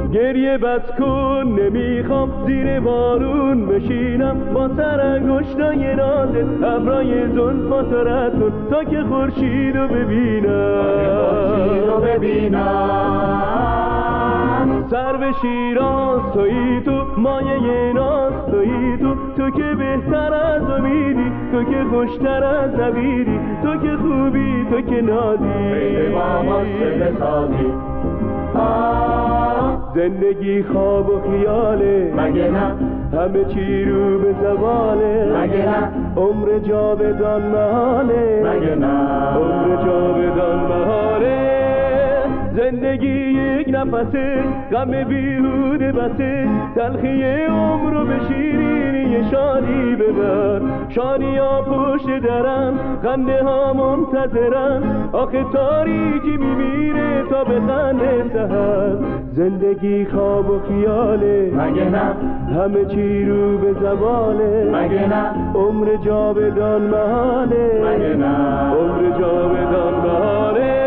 گریه بس کن نمیخوام زیر بارون بشینم با سر انگشتای نازت ابرای زلفات رد کن تا که خورشید رو ببینم سر به شیراز تویی تو مایه ناز تویی تو که بهتر از امیدی تو که خوشتر از نویدی تو که خوبی تو که نازی زندگی خواب و خیاله مگه نه همه چی رو به زواله مگه نه عمر جاودان محاله مگه نه عمر جاودان محاله زندگی یک نفسه غم بیهوده بسه تلخی عمر رو به شیرینی شادی ببر شادی ها پشت درن خنده ها منتظرن آخه تاریکی میمیره تا به خنده سحر زندگی خواب و خیاله مگه نه همه چی رو به زواله مگه نه عمر جاودان محاله مگه نه عمر جاودان محاله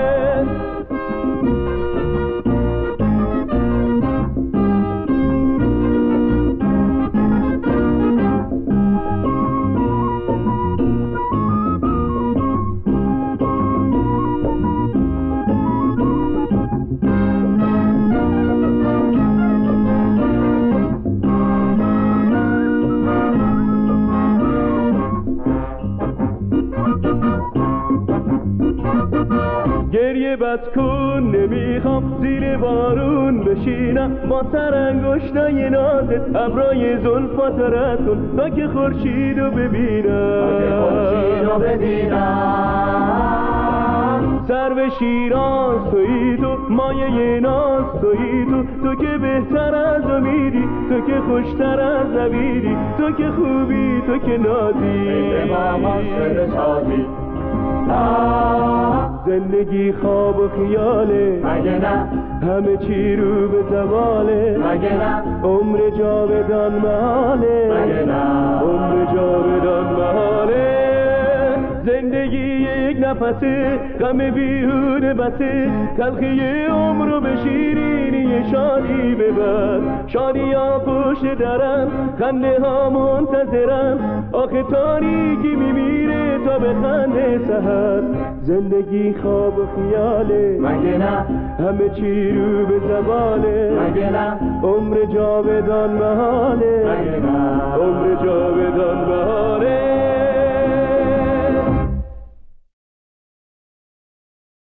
گریه بس کن نمیخوام زیر بارون بشینم با سر انگشتای نازت ابرای زلفات رد کن تا که خورشید رو ببینم سر به شیراز تویی تو مایه ناز تویی تو که بهتر از امیدی تو که خوشتر از نویدی تو که خوبی تو که نازی زندگی خواب و خیاله مگه نه همه چی رو به زواله مگه نه عمر جاودان محاله مگه نه عمر جاودان محاله زندگی یک نفسه غم بیهوده بسه تلخی عمر رو به شیرینی شادی ببر شادی ها پشت درن خنده ها منتظرن آخه تاریکی میمیره تا به خنده سحر زندگی خواب و خیاله مگه نه همه چی رو به زواله مگه نه عمر جاودان محاله مگه نه عمر